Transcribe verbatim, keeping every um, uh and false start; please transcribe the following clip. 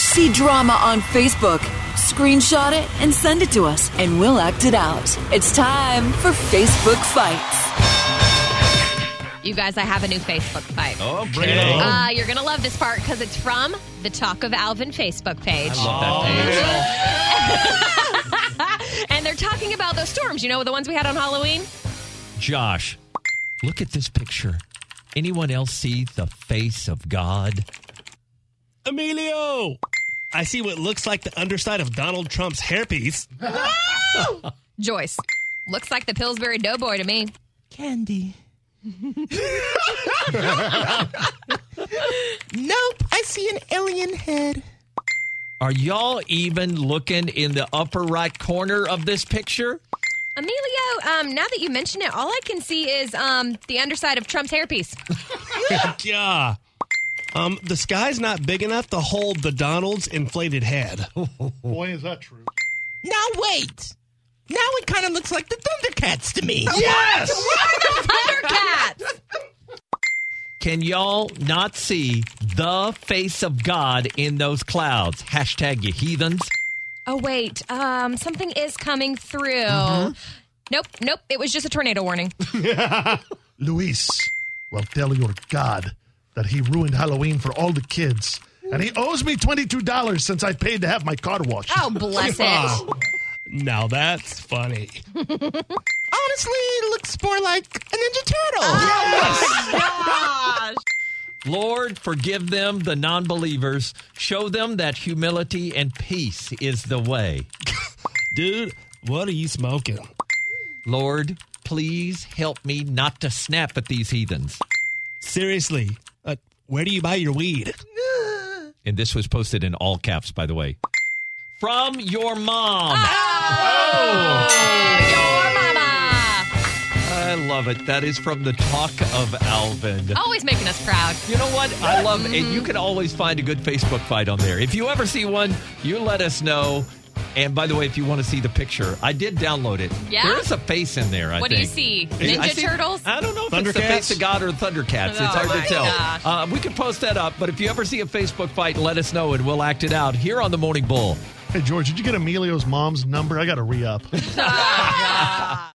See drama on Facebook. Screenshot it and send it to us, and we'll act it out. It's time for Facebook Fights. You guys, I have a new Facebook fight. Oh, bring it on. Uh, you're going to love this part because it's from the Talk of Alvin Facebook page. I love that page. And they're talking about those storms, you know, the ones we had on Halloween. Josh, look at this picture. Anyone else see the face of God? Emilio! I see what looks like the underside of Donald Trump's hairpiece. Joyce, looks like the Pillsbury Doughboy to me. Candy. Nope, I see an alien head. Are y'all even looking in the upper right corner of this picture? Emilio, um, now that you mention it, all I can see is um, the underside of Trump's hairpiece. Yeah. Um, the sky's not big enough to hold the Donald's inflated head. Boy, is that true. Now wait. Now it kind of looks like the Thundercats to me. Yes! Why the Thundercats? Can y'all not see the face of God in those clouds? Hashtag you heathens. Oh, wait. Um, something is coming through. Mm-hmm. Nope, nope. It was just a tornado warning. Luis, well, tell your God that he ruined Halloween for all the kids. And he owes me twenty-two dollars since I paid to have my car washed. Oh, bless it. Now that's funny. Honestly, it looks more like a Ninja Turtle. Oh, my gosh. Lord, forgive them, the non-believers. Show them that humility and peace is the way. Dude, what are you smoking? Lord, please help me not to snap at these heathens. Seriously, uh, where do you buy your weed? And this was posted in all caps, by the way. From your mom. Oh, your mama. I love it. That is from the Talk of Alvin. Always making us proud. You know what? I love it. You can always find a good Facebook fight on there. If you ever see one, you let us know. And by the way, if you want to see the picture, I did download it. Yeah? There is a face in there, I what think. do you see? Ninja I see, Turtles? I don't know if it's the face of God or Thundercats. It's Oh, hard my to tell. gosh. Uh, we can post that up, but if you ever see a Facebook fight, let us know and we'll act it out here on the Morning Bull. Hey, George, did you get Emilio's mom's number? I got to re-up.